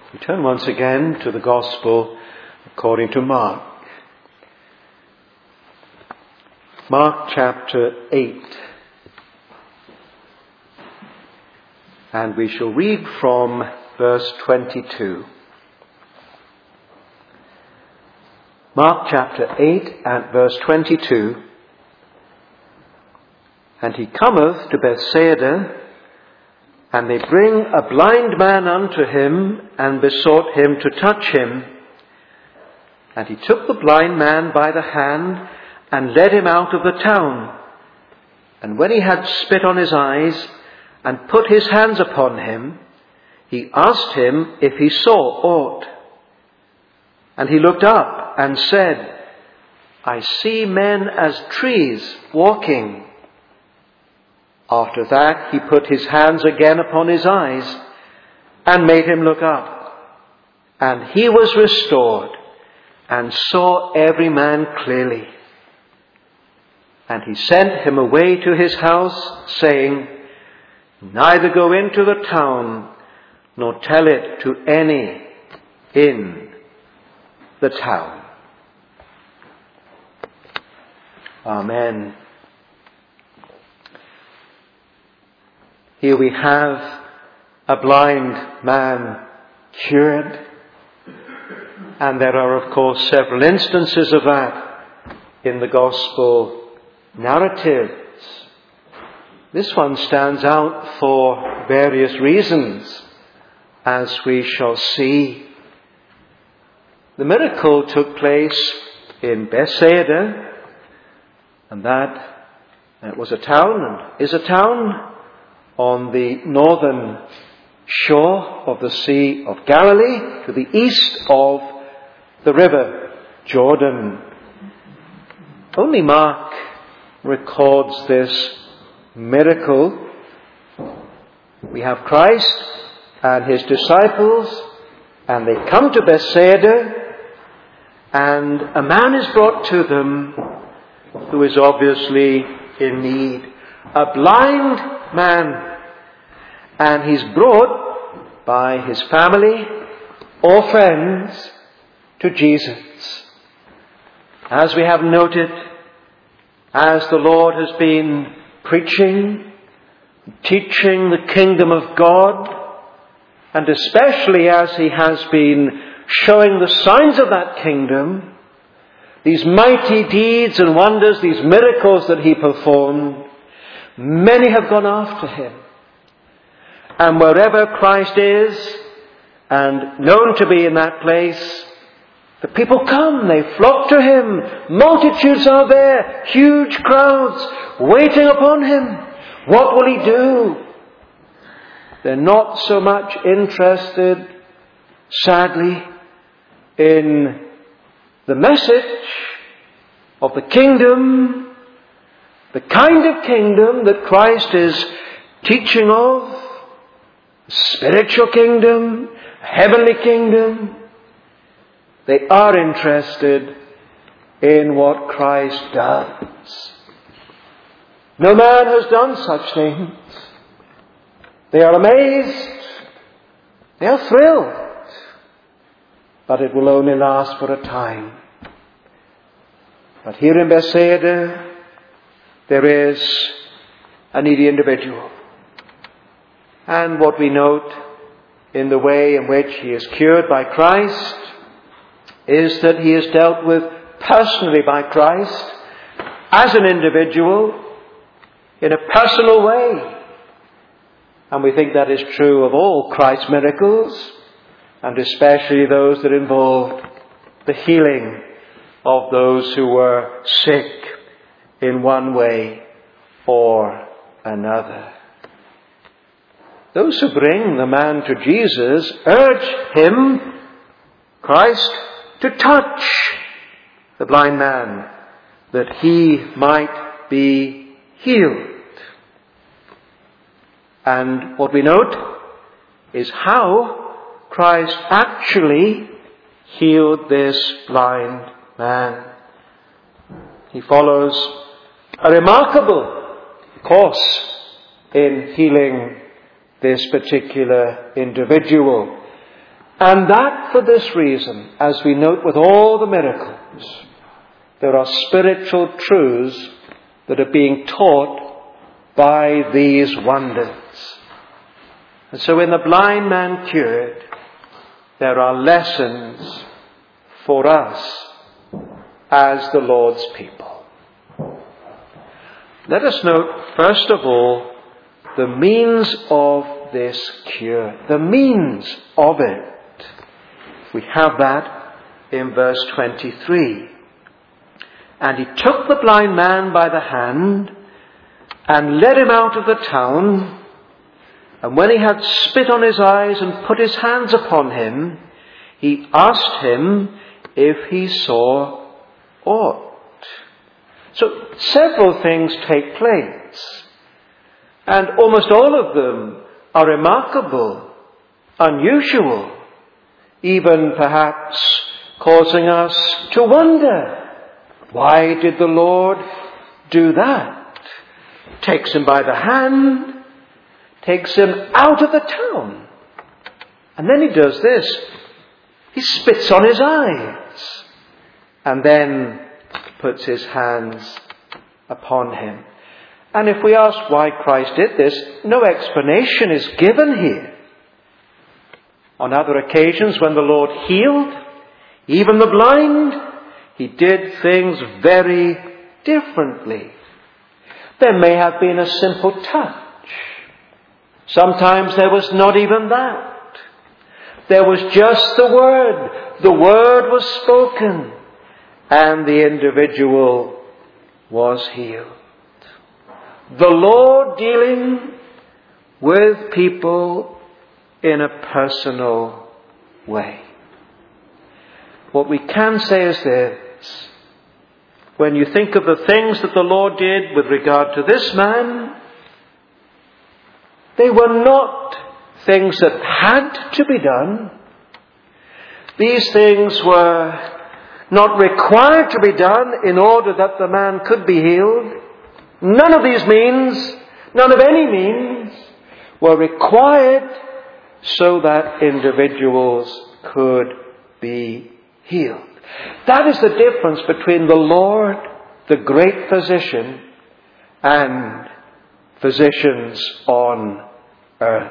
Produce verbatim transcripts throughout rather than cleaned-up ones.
We turn once again to the Gospel according to Mark. Mark chapter eight. And we shall read from verse twenty-two. Mark chapter eight and verse twenty-two. And he cometh to Bethsaida, and they bring a blind man unto him, and besought him to touch him. And he took the blind man by the hand, and led him out of the town. And when he had spit on his eyes, and put his hands upon him, he asked him if he saw aught. And he looked up, and said, I see men as trees walking. After that he put his hands again upon his eyes, and made him look up. And he was restored, and saw every man clearly. And he sent him away to his house, saying, Neither go into the town, nor tell it to any in the town. Amen. Here we have a blind man cured. And there are, of course, several instances of that in the Gospel narratives. This one stands out for various reasons, as we shall see. The miracle took place in Bethsaida, and that it was a town and is a town on the northern shore of the Sea of Galilee, to the east of the river Jordan. Only Mark records this miracle. We have Christ and his disciples, and they come to Bethsaida, and a man is brought to them who is obviously in need. A blind man. And he's brought by his family or friends to Jesus. As we have noted, as the Lord has been preaching, teaching the kingdom of God, and especially as he has been showing the signs of that kingdom, these mighty deeds and wonders, these miracles that he performed, many have gone after him. And wherever Christ is, and known to be in that place, the people come, they flock to him. Multitudes are there, huge crowds, waiting upon him. What will he do? They're not so much interested, sadly, in the message of the kingdom, the kind of kingdom that Christ is teaching of, spiritual kingdom, heavenly kingdom. They are interested in what Christ does. No man has done such things. They are amazed. They are thrilled. But it will only last for a time. But here in Bethsaida, there is a needy individual. And what we note in the way in which he is cured by Christ is that he is dealt with personally by Christ as an individual in a personal way. And we think that is true of all Christ's miracles, and especially those that involved the healing of those who were sick in one way or another. Those who bring the man to Jesus urge him, Christ, to touch the blind man, that he might be healed. And what we note is how Christ actually healed this blind man. He follows a remarkable course in healing this particular individual. And that for this reason, as we note with all the miracles, there are spiritual truths that are being taught by these wonders. And so in the blind man cured, there are lessons for us as the Lord's people. Let us note, first of all, the means of this cure. The means of it. We have that in verse twenty-three. And he took the blind man by the hand and led him out of the town. And when he had spit on his eyes and put his hands upon him, he asked him if he saw aught. So several things take place. And almost all of them are remarkable, unusual, even perhaps causing us to wonder, why did the Lord do that? Takes him by the hand, takes him out of the town. And then he does this. He spits on his eyes and then puts his hands upon him. And if we ask why Christ did this, no explanation is given here. On other occasions when the Lord healed, even the blind, he did things very differently. There may have been a simple touch. Sometimes there was not even that. There was just the word. The word was spoken, and the individual was healed. The Lord dealing with people in a personal way. What we can say is this: when you think of the things that the Lord did with regard to this man, they were not things that had to be done. These things were not required to be done in order that the man could be healed. None of these means, none of any means, were required so that individuals could be healed. That is the difference between the Lord, the great physician, and physicians on earth.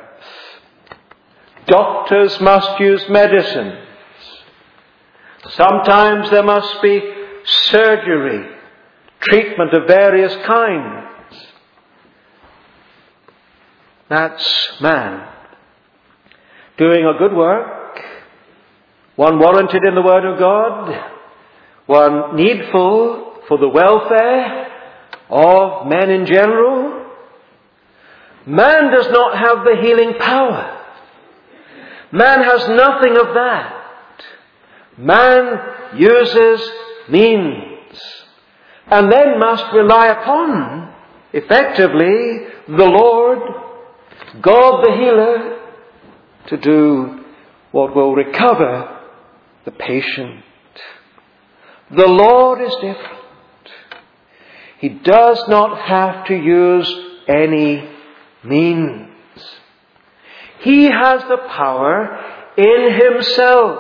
Doctors must use medicines. Sometimes there must be surgery, treatment of various kinds. That's man doing a good work, one warranted in the Word of God, one needful for the welfare of men in general. Man does not have the healing power. Man has nothing of that. Man uses means, and then must rely upon, effectively, the Lord, God the healer, to do what will recover the patient. The Lord is different. He does not have to use any means. He has the power in himself.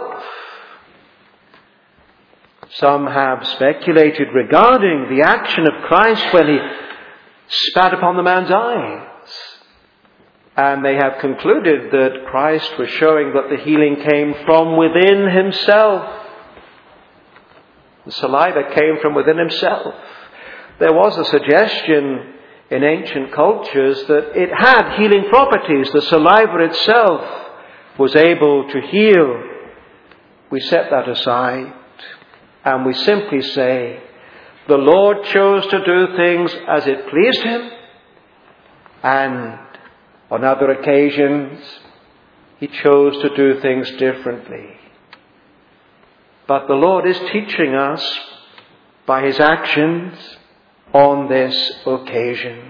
Some have speculated regarding the action of Christ when he spat upon the man's eyes. And they have concluded that Christ was showing that the healing came from within himself. The saliva came from within himself. There was a suggestion in ancient cultures that it had healing properties. The saliva itself was able to heal. We set that aside. And we simply say, the Lord chose to do things as it pleased him. And on other occasions, he chose to do things differently. But the Lord is teaching us by his actions on this occasion.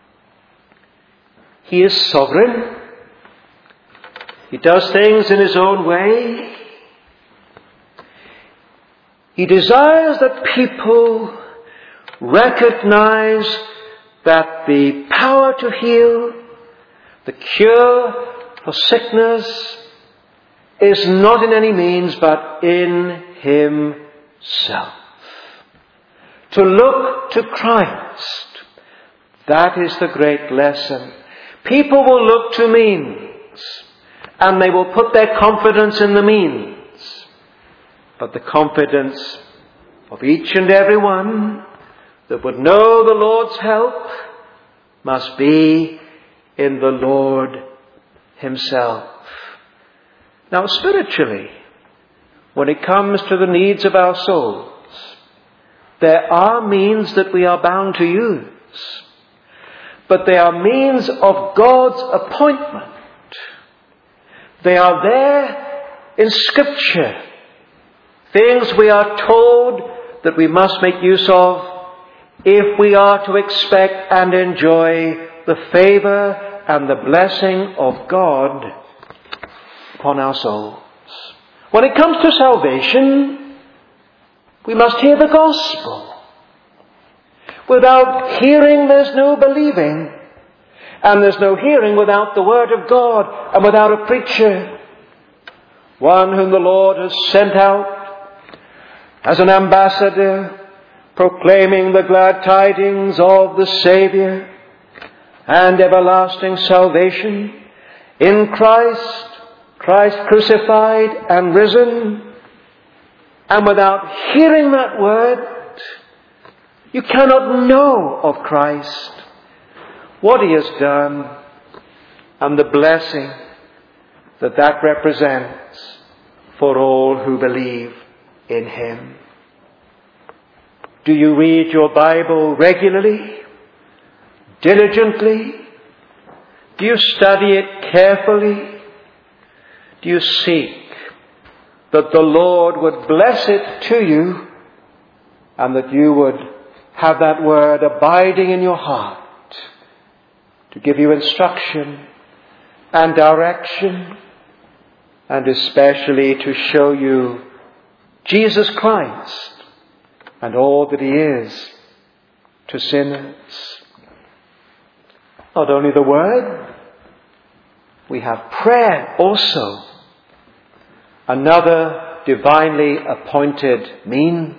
He is sovereign. He does things in his own way. He desires that people recognize that the power to heal, the cure for sickness, is not in any means but in himself. To look to Christ, that is the great lesson. People will look to means, and they will put their confidence in the means. But the confidence of each and every one that would know the Lord's help must be in the Lord himself. Now, spiritually, when it comes to the needs of our souls, there are means that we are bound to use. But they are means of God's appointment. They are there in Scripture. Things we are told that we must make use of if we are to expect and enjoy the favour and the blessing of God upon our souls. When it comes to salvation, we must hear the gospel. Without hearing, there's no believing. And there's no hearing without the word of God and without a preacher. One whom the Lord has sent out as an ambassador, proclaiming the glad tidings of the Saviour and everlasting salvation in Christ, Christ crucified and risen. And without hearing that word, you cannot know of Christ, what he has done, and the blessing that that represents for all who believe in him. Do you read your Bible regularly, diligently? Do you study it carefully? Do you seek that the Lord would bless it to you and that you would have that word abiding in your heart to give you instruction and direction, and especially to show you Jesus Christ and all that he is to sinners? Not only the word, we have prayer also, another divinely appointed means.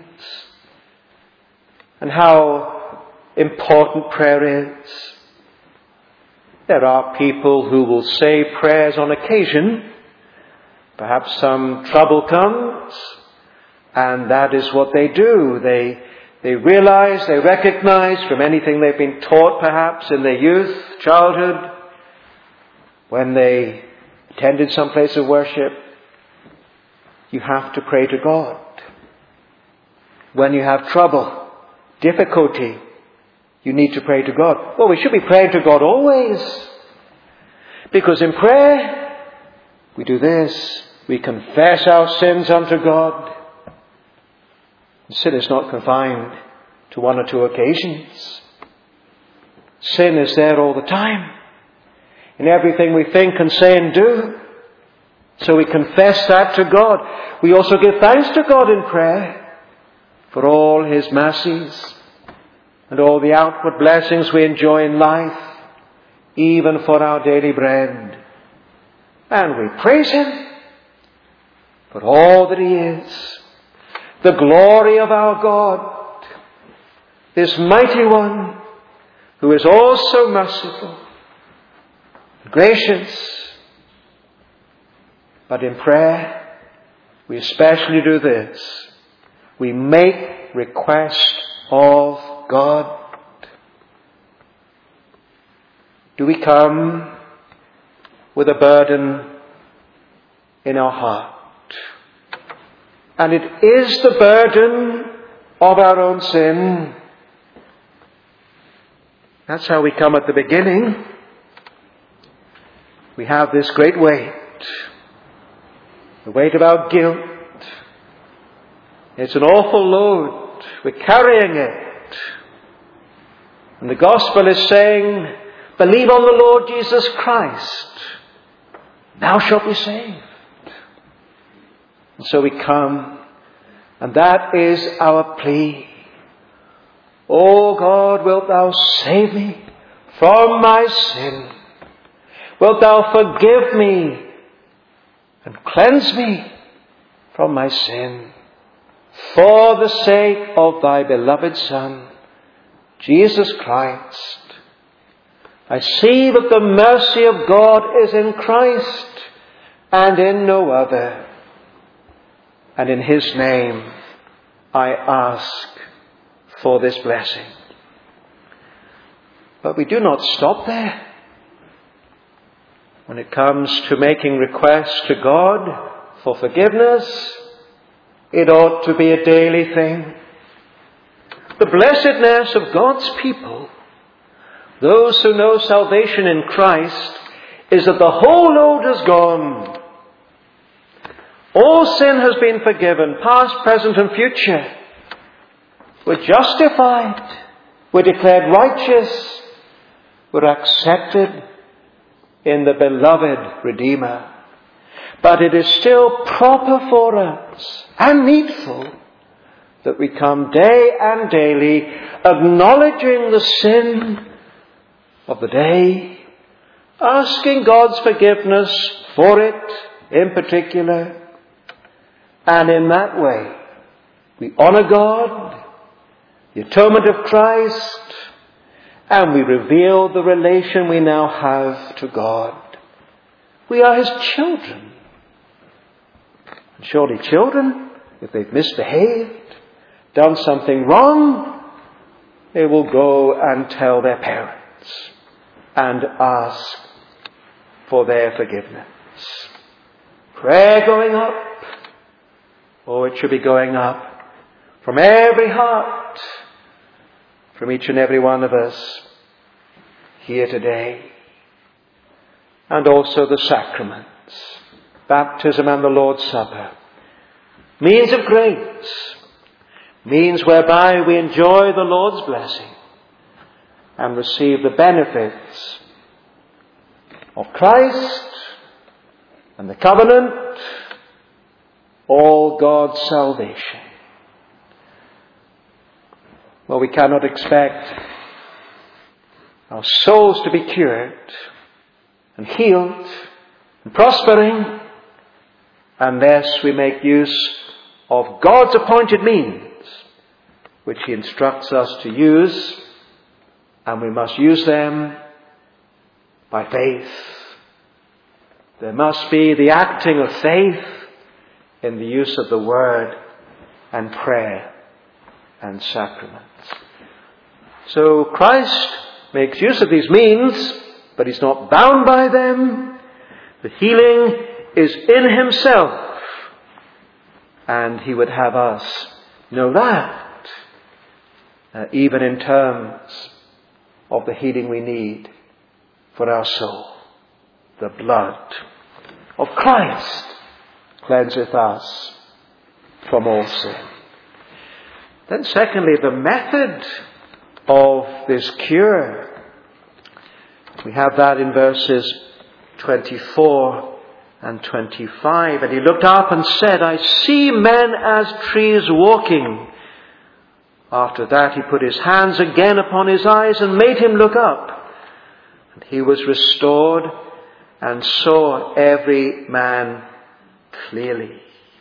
And how important prayer is. There are people who will say prayers on occasion. Perhaps some trouble comes, and that is what they do. They they realize, they recognize from anything they've been taught perhaps in their youth, childhood, when they attended some place of worship, you have to pray to God. When you have trouble, difficulty, you need to pray to God. Well, we should be praying to God always. Because in prayer, we do this. We confess our sins unto God. Sin is not confined to one or two occasions. Sin is there all the time. In everything we think and say and do. So we confess that to God. We also give thanks to God in prayer for all his mercies and all the outward blessings we enjoy in life, even for our daily bread. And we praise him for all that he is, the glory of our God, this mighty one who is also merciful, gracious. But in prayer, we especially do this. We make request of God. Do we come with a burden in our heart? And it is the burden of our own sin. That's how we come at the beginning. We have this great weight. The weight of our guilt. It's an awful load. We're carrying it. And the gospel is saying, believe on the Lord Jesus Christ. Thou shalt be saved. And so we come, and that is our plea. O God, wilt thou save me from my sin? Wilt thou forgive me and cleanse me from my sin, for the sake of thy beloved Son, Jesus Christ. I see that the mercy of God is in Christ and in no other. And in his name I ask for this blessing. But we do not stop there. When it comes to making requests to God for forgiveness, it ought to be a daily thing. The blessedness of God's people, those who know salvation in Christ, is that the whole load is gone. All sin has been forgiven, past, present and future. We're justified. We're declared righteous. We're accepted in the beloved Redeemer. But it is still proper for us and needful that we come day and daily acknowledging the sin of the day, asking God's forgiveness for it in particular. And in that way, we honour God, the atonement of Christ, and we reveal the relation we now have to God. We are his children. And surely children, if they've misbehaved, done something wrong, they will go and tell their parents and ask for their forgiveness. Prayer going up. Oh, it should be going up from every heart, from each and every one of us here today. And also the sacraments, baptism and the Lord's Supper. Means of grace, means whereby we enjoy the Lord's blessing and receive the benefits of Christ and the covenant, all God's salvation. Well, we cannot expect our souls to be cured and healed and prospering unless we make use of God's appointed means, which he instructs us to use, and we must use them by faith. There must be the acting of faith in the use of the word and prayer and sacraments. So Christ makes use of these means, but he's not bound by them. The healing is in himself, and he would have us know that, uh, even in terms of the healing we need for our soul. The blood of Christ cleanseth us from all sin. Then secondly, the method of this cure. We have that in verses twenty-four and twenty-five. And he looked up and said, I see men as trees walking. After that he put his hands again upon his eyes and made him look up. And he was restored and saw every man clearly.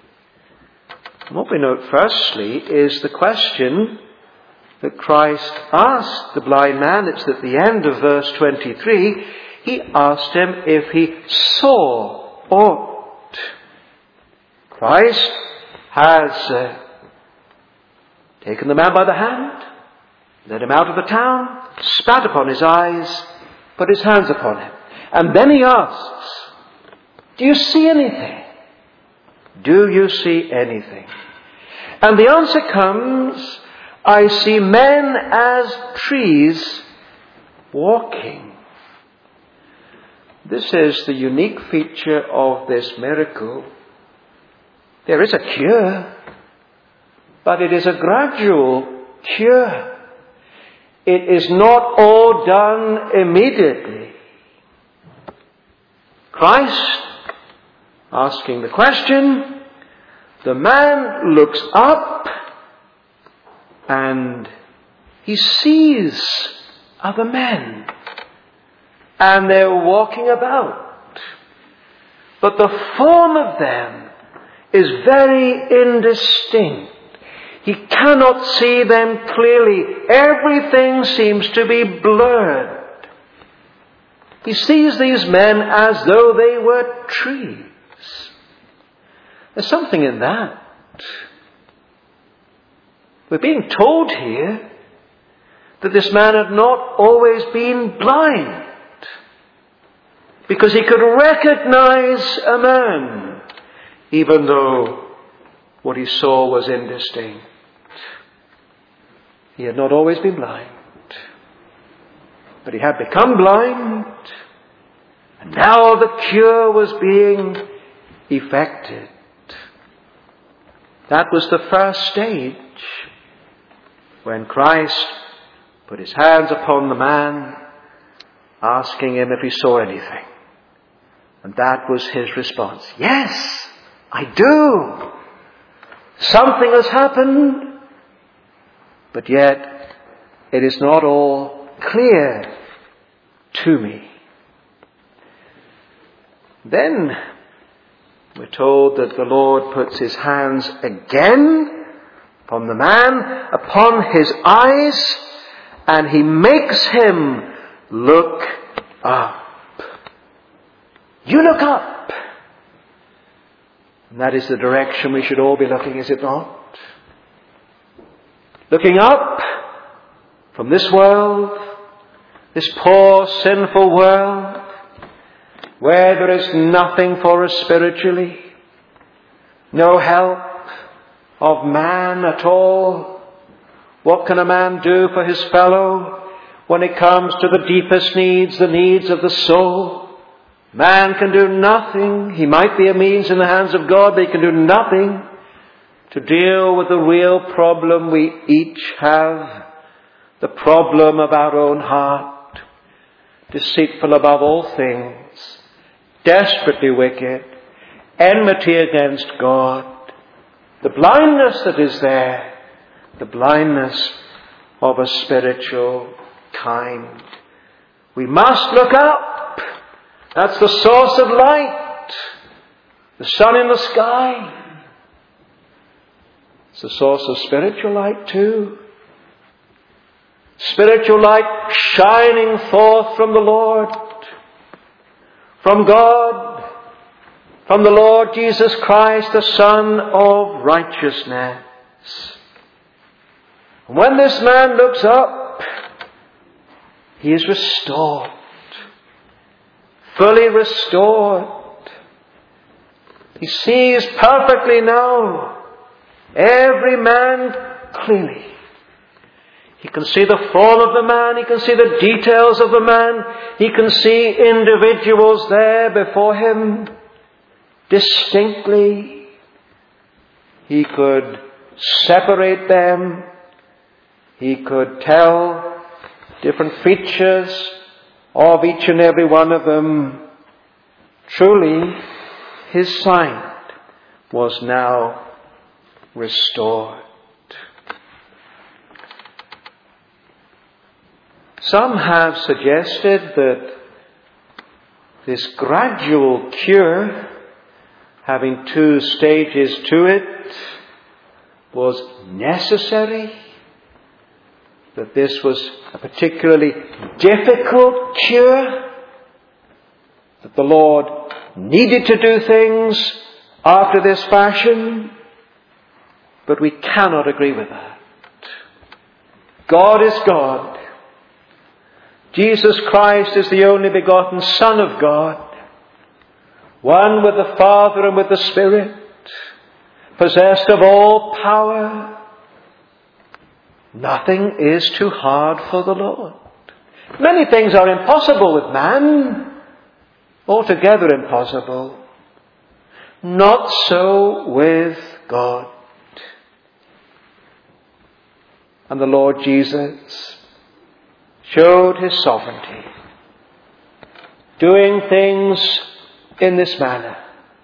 And what we note firstly is the question that Christ asked the blind man. It's at the end of verse twenty-three. He asked him if he saw aught. Christ has uh, taken the man by the hand, led him out of the town, spat upon his eyes, put his hands upon him. And then he asks, do you see anything? Do you see anything? And the answer comes, I see men as trees walking. This is the unique feature of this miracle. There is a cure, but it is a gradual cure. It is not all done immediately. Christ asking the question, the man looks up and he sees other men and they're walking about. but the form of them is very indistinct. He cannot see them clearly. Everything seems to be blurred. He sees these men as though they were trees. There's something in that. We're being told here that this man had not always been blind, because he could recognize a man, even though what he saw was indistinct. He had not always been blind, but he had become blind, and now the cure was being effected. That was the first stage, when Christ put his hands upon the man, asking him if he saw anything. And that was his response. Yes, I do. Something has happened, but yet it is not all clear to me. Then we're told that the Lord puts his hands again upon the man, upon his eyes, and he makes him look up. You look up. And that is the direction we should all be looking, is it not? Looking up from this world, this poor, sinful world, where there is nothing for us spiritually, no help of man at all. What can a man do for his fellow when it comes to the deepest needs, the needs of the soul? Man can do nothing. He might be a means in the hands of God, but he can do nothing to deal with the real problem we each have, the problem of our own heart, deceitful above all things, desperately wicked, enmity against God, the blindness that is there, the blindness of a spiritual kind. We must look up. That's the source of light, the sun in the sky. It's the source of spiritual light too. Spiritual light shining forth from the Lord, from God, from the Lord Jesus Christ, the Son of righteousness. When this man looks up, he is restored, fully restored. He sees perfectly now, every man clearly. He can see the form of the man, he can see the details of the man, he can see individuals there before him distinctly. He could separate them. He could tell different features of each and every one of them. Truly, his sight was now restored. Some have suggested that this gradual cure, having two stages to it, was necessary, that this was a particularly difficult cure, that the Lord needed to do things after this fashion, but we cannot agree with that. God is God. Jesus Christ is the only begotten Son of God, one with the Father and with the Spirit, possessed of all power. Nothing is too hard for the Lord. Many things are impossible with man, altogether impossible. Not so with God. And the Lord Jesus showed his sovereignty, doing things in this manner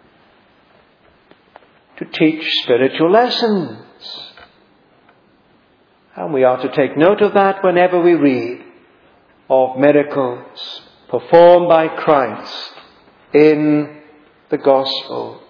to teach spiritual lessons. And we are to take note of that whenever we read of miracles performed by Christ in the Gospels.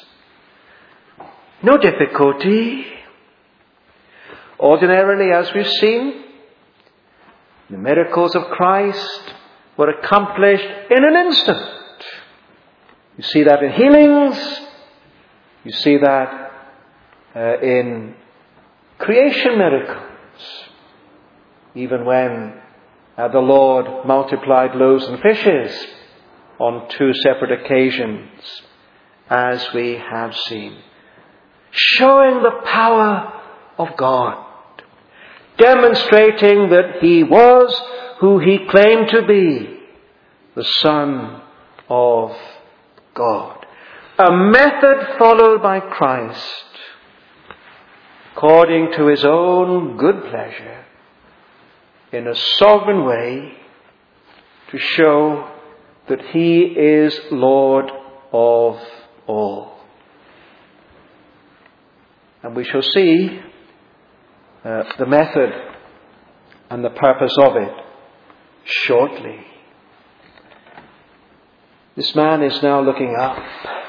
No difficulty. Ordinarily, as we've seen, the miracles of Christ were accomplished in an instant. You see that in healings. You see that uh, in creation miracles. Even when uh, the Lord multiplied loaves and fishes on two separate occasions, as we have seen. Showing the power of God. Demonstrating that he was who he claimed to be, the Son of God. A method followed by Christ, according to his own good pleasure, in a sovereign way, to show that he is Lord of all. And we shall see uh, the method and the purpose of it shortly. This man is now looking up.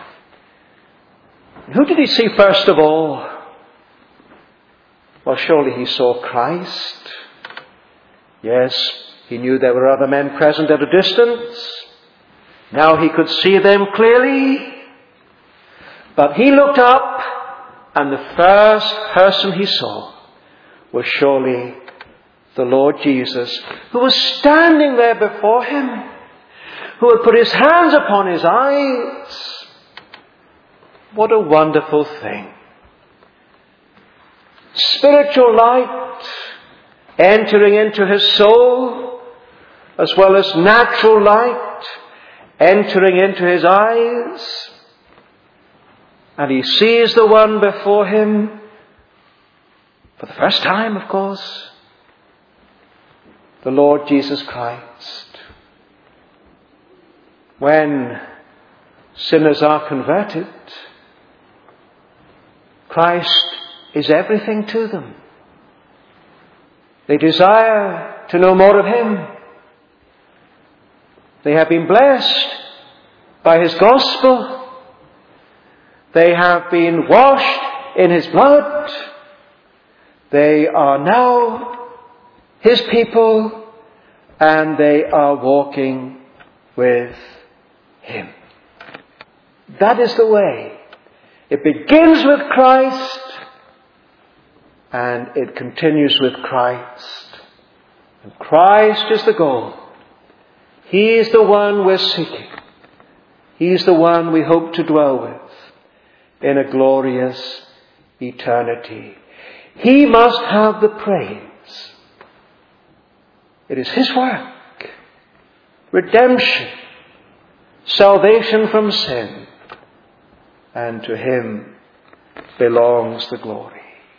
Who did he see first of all? Well, surely he saw Christ. Yes, he knew there were other men present at a distance. Now he could see them clearly. But he looked up, and the first person he saw was surely the Lord Jesus, who was standing there before him, who had put his hands upon his eyes. What a wonderful thing. Spiritual light entering into his soul, as well as natural light entering into his eyes. And he sees the one before him for the first time, of course, the Lord Jesus Christ. When sinners are converted, Christ is everything to them. They desire to know more of him. They have been blessed by his gospel. They have been washed in his blood. They are now his people, and they are walking with him. That is the way. It begins with Christ, and it continues with Christ. And Christ is the goal. He is the one we're seeking. He is the one we hope to dwell with in a glorious eternity. He must have the praise. It is his work. Redemption. Salvation from sin. And to him belongs the glory.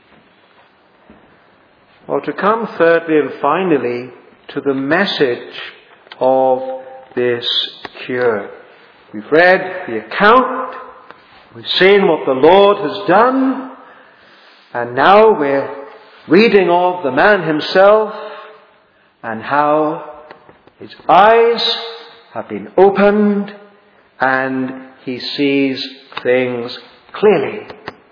Well, to come thirdly and finally to the message of this cure. We've read the account. We've seen what the Lord has done. And now we're reading of the man himself and how his eyes have been opened and he sees things clearly.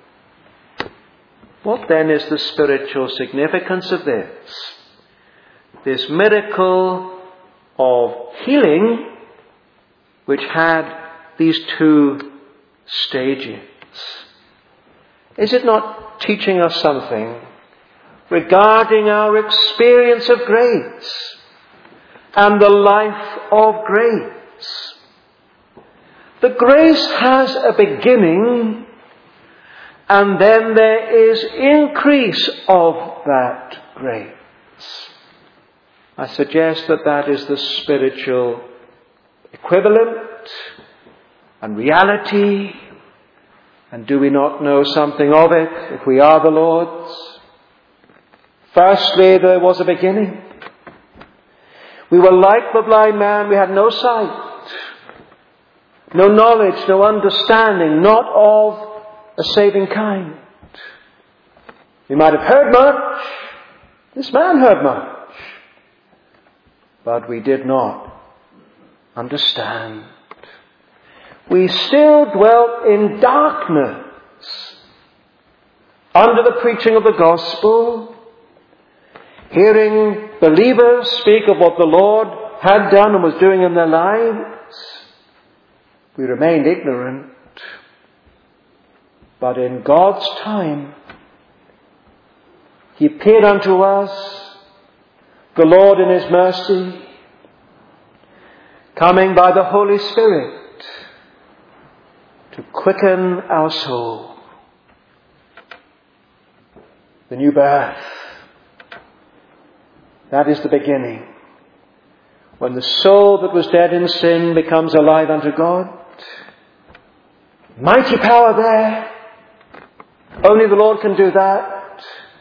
What then is the spiritual significance of this? This miracle of healing, which had these two stages. Is it not teaching us something regarding our experience of grace and the life of grace? The grace has a beginning, and then there is increase of that grace. I suggest that that is the spiritual equivalent and reality. And do we not know something of it if we are the Lord's? Firstly, there was a beginning. We were like the blind man. We had no sight, no knowledge, no understanding, not of a saving kind. We might have heard much. This man heard much. But we did not understand. we still dwelt in darkness under the preaching of the gospel, hearing believers speak of what the Lord had done and was doing in their lives. We remained ignorant. But in God's time, He appeared unto us, the Lord in His mercy, coming by the Holy Spirit to quicken our soul. The new birth, that is the beginning. When the soul that was dead in sin becomes alive unto God, mighty power there. Only the Lord can do that.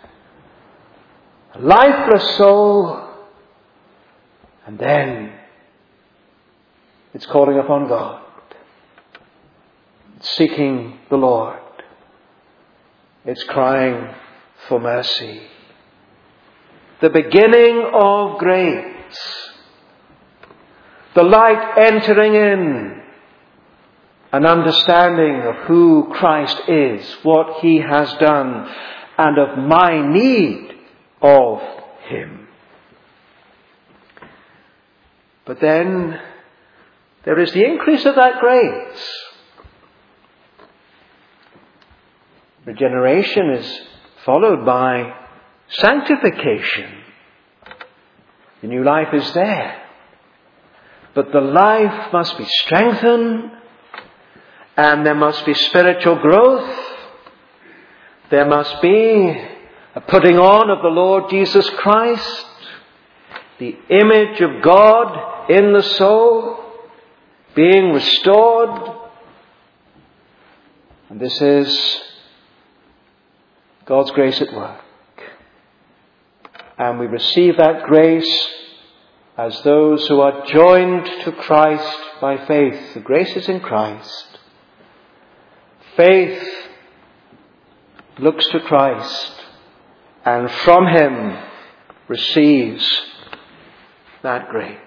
A lifeless soul. And then it's calling upon God. It's seeking the Lord. It's crying for mercy. The beginning of grace. The light entering in. An understanding of who Christ is, what He has done, and of my need of Him. But then there is the increase of that grace. Regeneration is followed by sanctification. The new life is there. But the life must be strengthened. And there must be spiritual growth. There must be a putting on of the Lord Jesus Christ, the image of God in the soul, being restored. And this is God's grace at work. And we receive that grace as those who are joined to Christ by faith. The grace is in Christ. Faith looks to Christ and from Him receives that grace.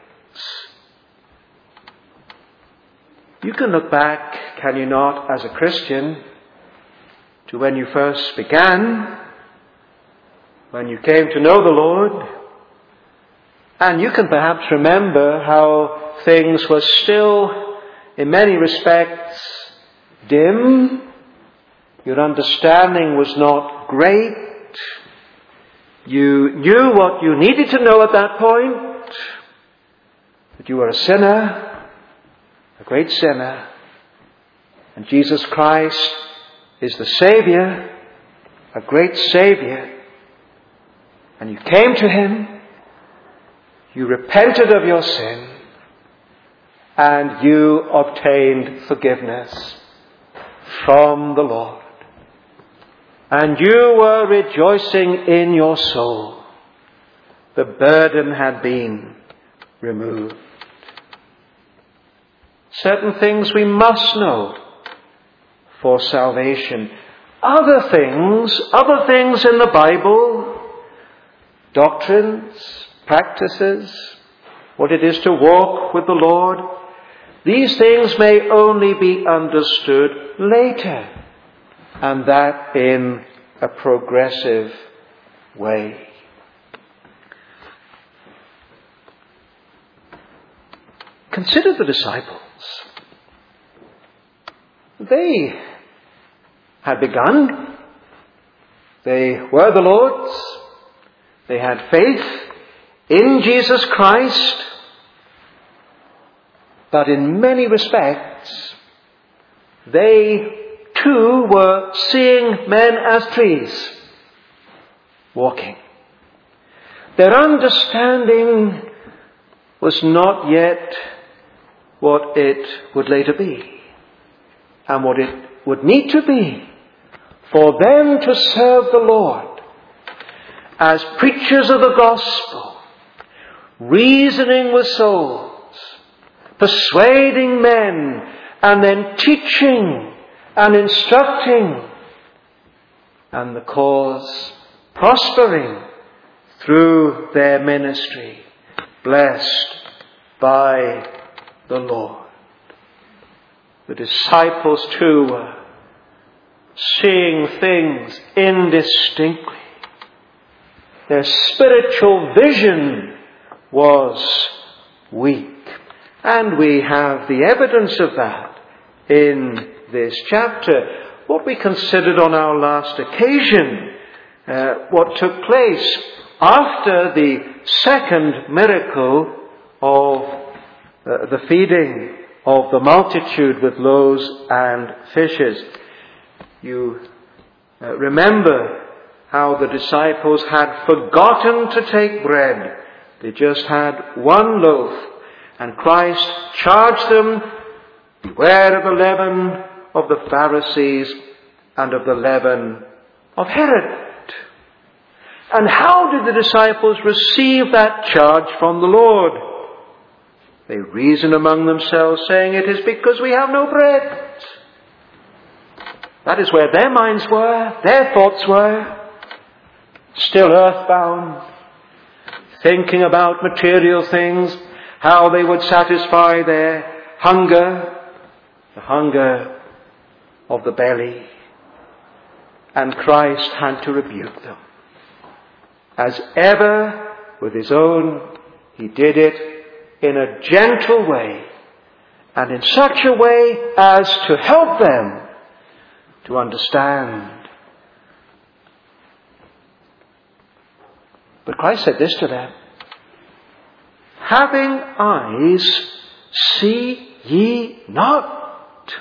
You can look back, can you not, as a Christian, to when you first began, when you came to know the Lord, and you can perhaps remember how things were still, in many respects, dim. Your understanding was not great. You knew what you needed to know at that point. That you were a sinner, a great sinner. And Jesus Christ is the Saviour, a great Saviour. And you came to Him. You repented of your sin. And you obtained forgiveness from the Lord. And you were rejoicing in your soul. The burden had been removed. Certain things we must know for salvation. Other things, other things in the Bible, doctrines, practices, what it is to walk with the Lord, these things may only be understood later, and that in a progressive way. Consider the disciples. They had begun. They were the Lord's. They had faith in Jesus Christ. But in many respects, they too were seeing men as trees, walking. Their understanding was not yet what it would later be, and what it would need to be for them to serve the Lord as preachers of the gospel, reasoning with souls, persuading men, and then teaching and instructing, and the cause prospering through their ministry, blessed by the Lord. the disciples too were seeing things indistinctly. Their spiritual vision was weak. And we have the evidence of that in this chapter. What we considered on our last occasion, uh, what took place after the second miracle of uh, the feeding of the multitude with loaves and fishes. You uh, remember how the disciples had forgotten to take bread. They just had one loaf. And Christ charged them, beware of the leaven of the Pharisees and of the leaven of Herod. And how did the disciples receive that charge from the Lord? They reason among themselves, saying, it is because we have no bread. That is where their minds were, their thoughts were, still earthbound, thinking about material things, how they would satisfy their hunger, the hunger of the belly. And Christ had to rebuke them. As ever, with his own, he did it in a gentle way, and in such a way as to help them to understand. But Christ said this to them, having eyes, see ye not.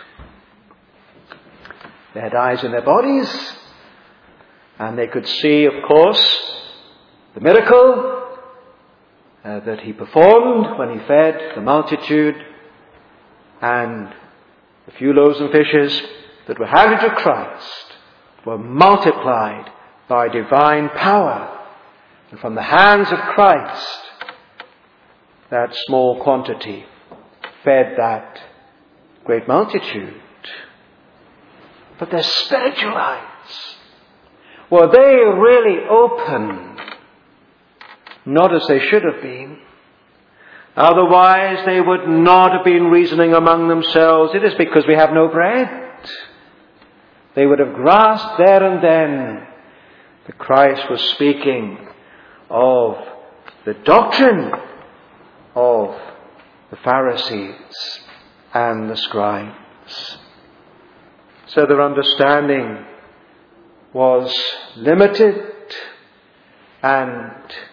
They had eyes in their bodies, and they could see, of course, the miracle uh, that he performed when he fed the multitude, and the few loaves and fishes that were handed to Christ were multiplied by divine power. And from the hands of Christ, that small quantity fed that great multitude. But their spiritual eyes, were they really open? Not as they should have been. Otherwise they would not have been reasoning among themselves, it is because we have no bread. They would have grasped there and then that Christ was speaking of the doctrine of the Pharisees and the scribes. So their understanding was limited, and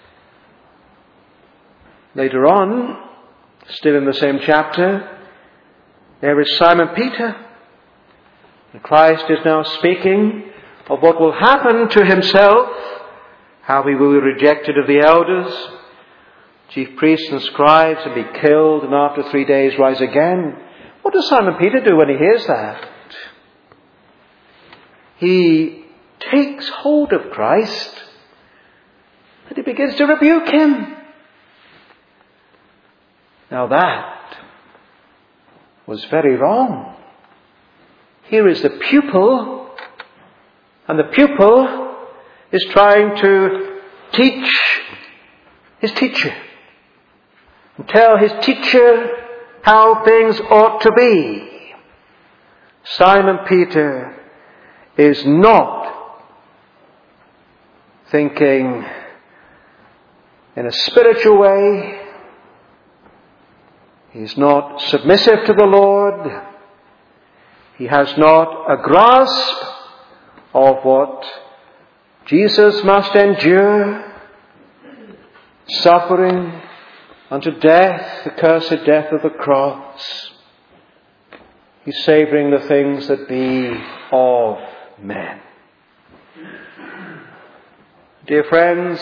later on, still in the same chapter, there is Simon Peter. And Christ is now speaking of what will happen to himself, how he will be rejected of the elders, chief priests and scribes, and be killed, and after three days rise again. What does Simon Peter do when he hears that? He takes hold of Christ, and he begins to rebuke him. Now that was very wrong. Here is the pupil, and the pupil is trying to teach his teacher, and tell his teacher how things ought to be. Simon Peter is not thinking in a spiritual way. He is not submissive to the Lord. He has not a grasp of what Jesus must endure, suffering unto death, the cursed death of the cross. He's savouring the things that be of men. Dear friends,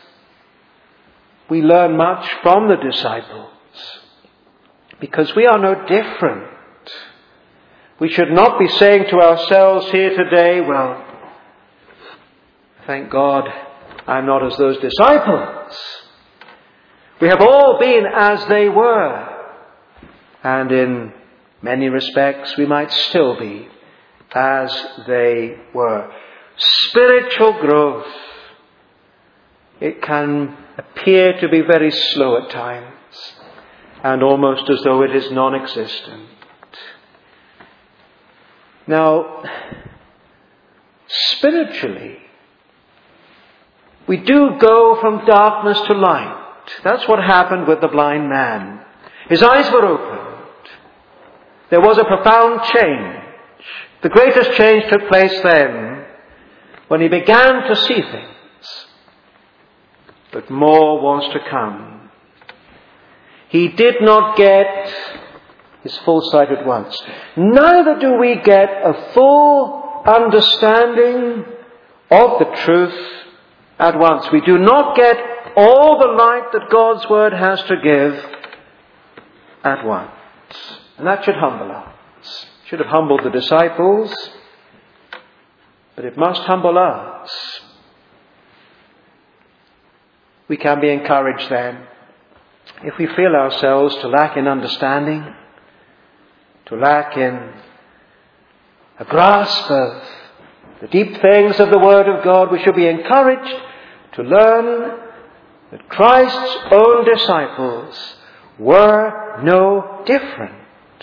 we learn much from the disciples, because we are no different. We should not be saying to ourselves here today, well, thank God I'm not as those disciples. We have all been as they were. And in many respects we might still be as they were. Spiritual growth, it can appear to be very slow at times, and almost as though it is non-existent. Now, spiritually, we do go from darkness to light. That's what happened with the blind man. His eyes were opened. There was a profound change. The greatest change took place then when he began to see things. But more was to come. He did not get his full sight at once. Neither do we get a full understanding of the truth at once. We do not get all the light that God's Word has to give at once. And that should humble us. It should have humbled the disciples, but it must humble us. We can be encouraged then if we feel ourselves to lack in understanding, to lack in a grasp of the deep things of the Word of God. We should be encouraged to learn that Christ's own disciples were no different.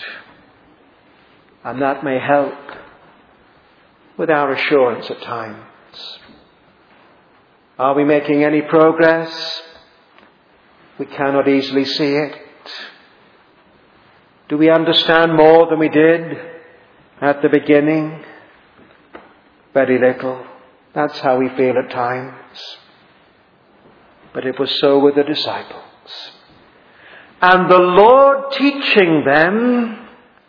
And that may help with our assurance at times. Are we making any progress? We cannot easily see it. Do we understand more than we did at the beginning? Very little. That's how we feel at times. But it was so with the disciples. And the Lord teaching them,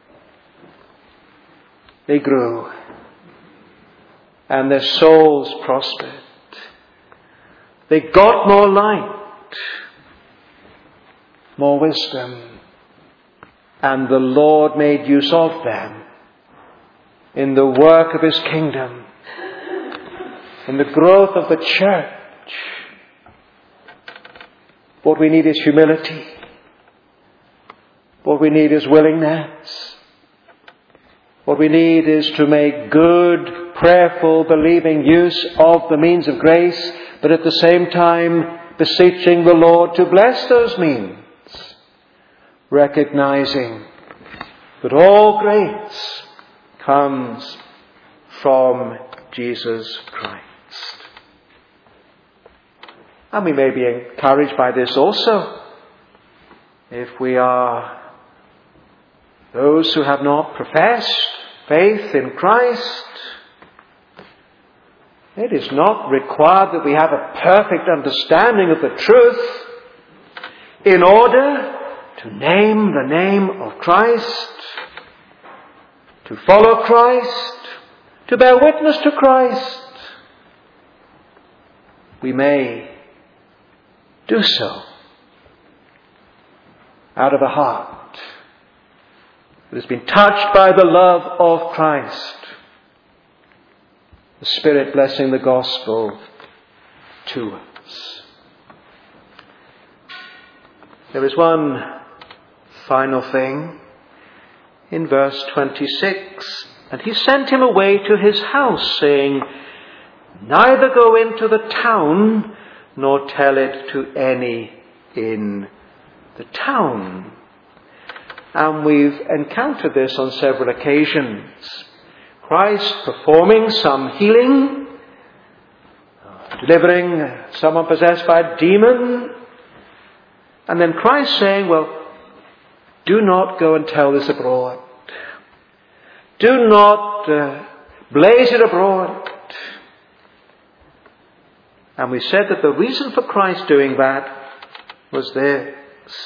they grew. And their souls prospered. They got more light, more wisdom. And the Lord made use of them in the work of His kingdom, in the growth of the church. What we need is humility. What we need is willingness. What we need is to make good, prayerful, believing use of the means of grace, but at the same time beseeching the Lord to bless those means, recognizing that all grace comes from Jesus Christ. And we may be encouraged by this also. If we are those who have not professed faith in Christ, it is not required that we have a perfect understanding of the truth in order to name the name of Christ, to follow Christ, to bear witness to Christ. We may do so out of a heart that has been touched by the love of Christ, the Spirit blessing the gospel to us. There is one final thing in verse twenty-six. And he sent him away to his house, saying, neither go into the town, nor tell it to any in the town. And we've encountered this on several occasions. Christ performing some healing, delivering someone possessed by a demon, and then Christ saying, well, do not go and tell this abroad. Do not uh, blaze it abroad. And we said that the reason for Christ doing that was this.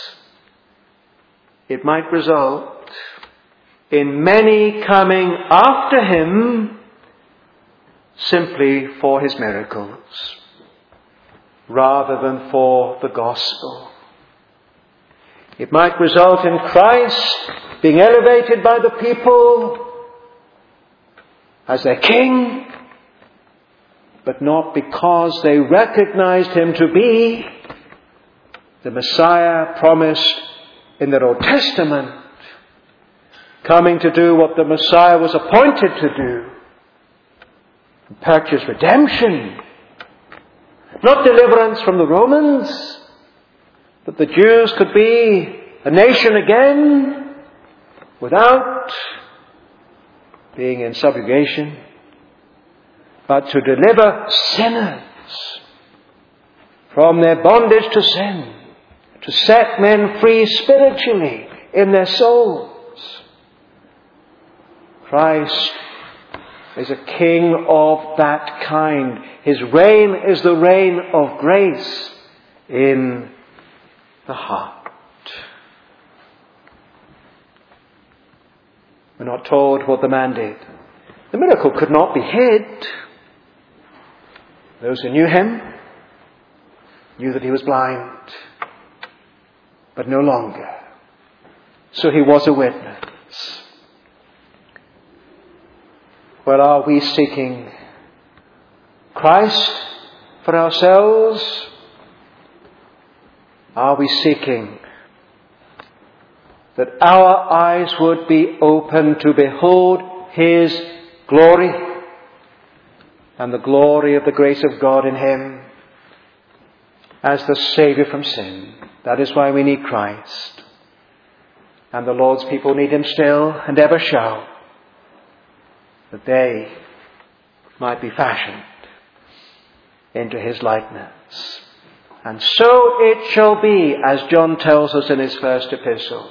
It might result in many coming after him simply for his miracles, rather than for the gospel. It might result in Christ being elevated by the people as their king, but not because they recognized him to be the Messiah promised in the Old Testament, coming to do what the Messiah was appointed to do, purchase redemption, not deliverance from the Romans, that the Jews could be a nation again without being in subjugation, but to deliver sinners from their bondage to sin, to set men free spiritually in their souls. Christ is a king of that kind. His reign is the reign of grace in the heart. We're not told what the man did. The miracle could not be hid. Those who knew him knew that he was blind, but no longer. So he was a witness. Well, are we seeking Christ for ourselves? Are we seeking that our eyes would be open to behold his glory and the glory of the grace of God in him as the Saviour from sin? That is why we need Christ. And the Lord's people need him still and ever shall, that they might be fashioned into his likeness. And so it shall be, as John tells us in his first epistle.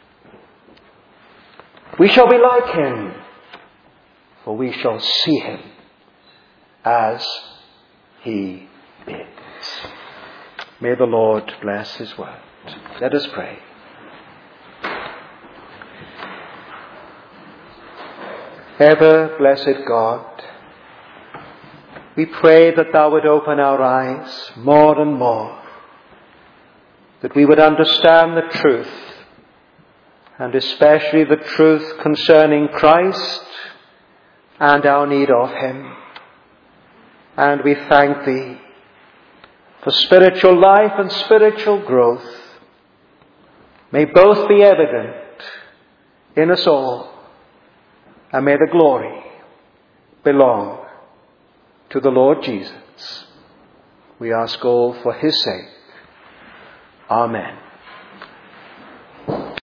We shall be like him, for we shall see him as he is. May the Lord bless his word. Let us pray. Ever blessed God, we pray that thou would open our eyes more and more, that we would understand the truth, and especially the truth concerning Christ and our need of him. And we thank thee for spiritual life and spiritual growth. May both be evident in us all, and may the glory belong to the Lord Jesus. We ask all for his sake. Amen.